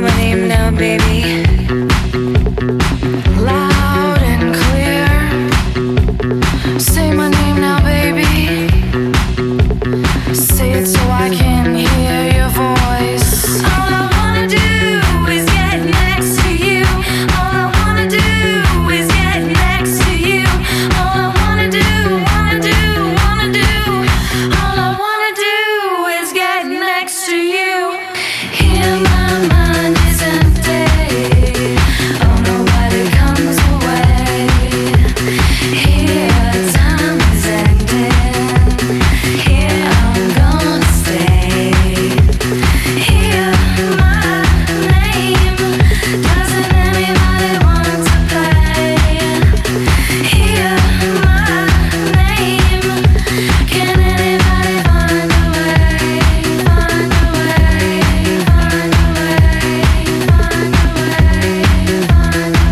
my name now, baby. Loud and clear. Say my name now, baby. Say it so I can hear your voice. All I wanna do is get next to you. All I wanna do is get next to you. All I wanna do, wanna do, wanna do. All I wanna do is get next to you. Here my mind is empty. Oh, nobody comes away. Here time is ending. Here I'm gonna stay. Hear my name. Doesn't anybody want to play? Hear my name. Can anybody find a way? Find a way. Find a way. Find a way. Find a